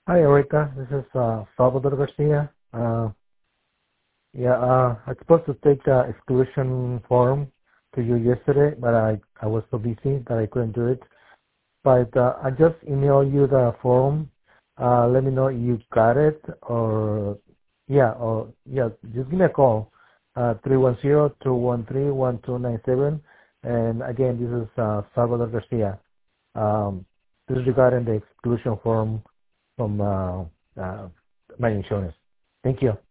Hi, Erica. This is Salvador Garcia. I was supposed to take the exclusion form to you yesterday, but I was so busy that I couldn't do it. But I just emailed you the form. Let me know if you got it, just give me a call. 310-213-1297. And again, this is Salvador Garcia. This is regarding the exclusion form from my insurance. Thank you.